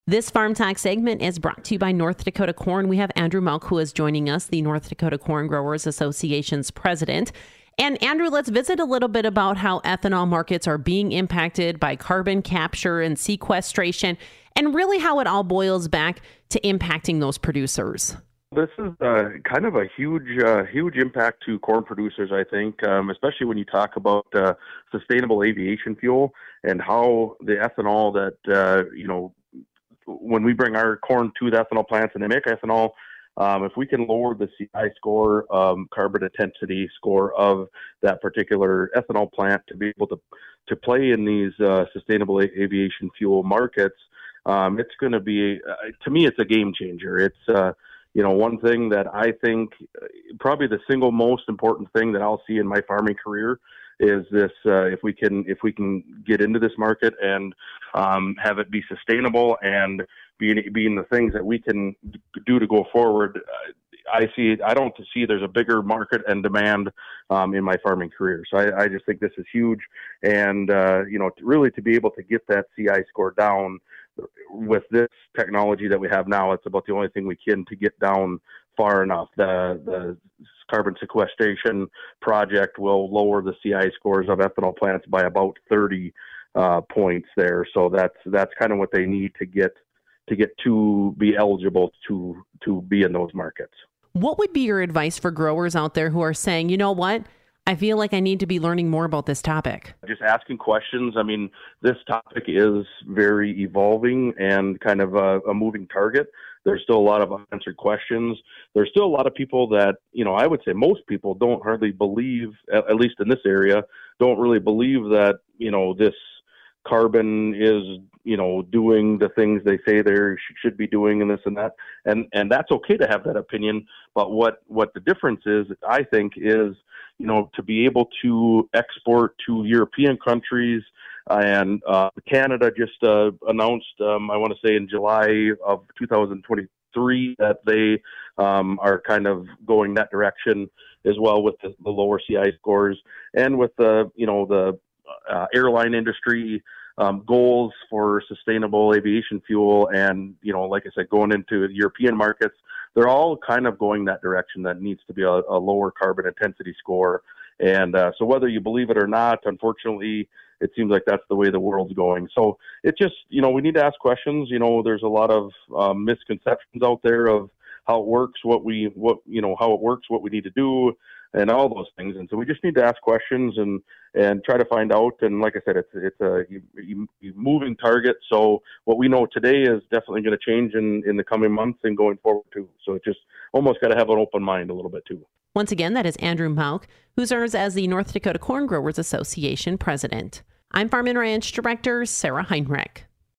This Farm Talk segment is brought to you by North Dakota Corn. We have Andrew Mauck, who is joining us, the North Dakota Corn Growers Association's president. And Andrew, let's visit a little bit about how ethanol markets are being impacted by carbon capture and sequestration, and really how it all boils back to impacting those producers. This is kind of a huge impact to corn producers, I think, especially when you talk about sustainable aviation fuel and how the ethanol that, when we bring our corn to the ethanol plants and they make ethanol, if we can lower the CI score, carbon intensity score of that particular ethanol plant to be able to play in these sustainable aviation fuel markets, it's going to be, to me, it's a game changer. It's, one thing that I think probably the single most important thing that I'll see in my farming career is this, if we can get into this market and have it be sustainable and being the things that we can do to go forward, I don't see there's a bigger market and demand in my farming career. So I just think this is huge. And, really to be able to get that CI score down with this technology that we have now, it's about the only thing we can to get down far enough. The carbon sequestration project will lower the CI scores of ethanol plants by about 30 points there. So that's kind of what they need to get to be eligible to be in those markets. What would be your advice for growers out there who are saying, you know what, I feel like I need to be learning more about this topic? Just asking questions. I mean, this topic is very evolving and kind of a moving target. There's still a lot of unanswered questions. There's still a lot of people that, I would say most people don't hardly believe, at least in this area, don't really believe that, this carbon is, doing the things they say they should be doing and this and that. And that's okay to have that opinion. But what the difference is, I think, is, to be able to export to European countries, and Canada just announced, I want to say in July of 2023, that they are kind of going that direction as well with the lower CI scores, and with the airline industry goals for sustainable aviation fuel, and like I said, going into the European markets. They're all kind of going that direction. That needs to be a lower carbon intensity score. And so whether you believe it or not, unfortunately, it seems like that's the way the world's going. So it just, we need to ask questions. There's a lot of misconceptions out there of how it works, how it works, what we need to do, and all those things. And so we just need to ask questions and try to find out. And like I said, it's a moving target. So what we know today is definitely going to change in the coming months and going forward too. So it just almost got to have an open mind a little bit too. Once again, that is Andrew Mauck, who serves as the North Dakota Corn Growers Association president. I'm Farm and Ranch Director Sarah Heinrich.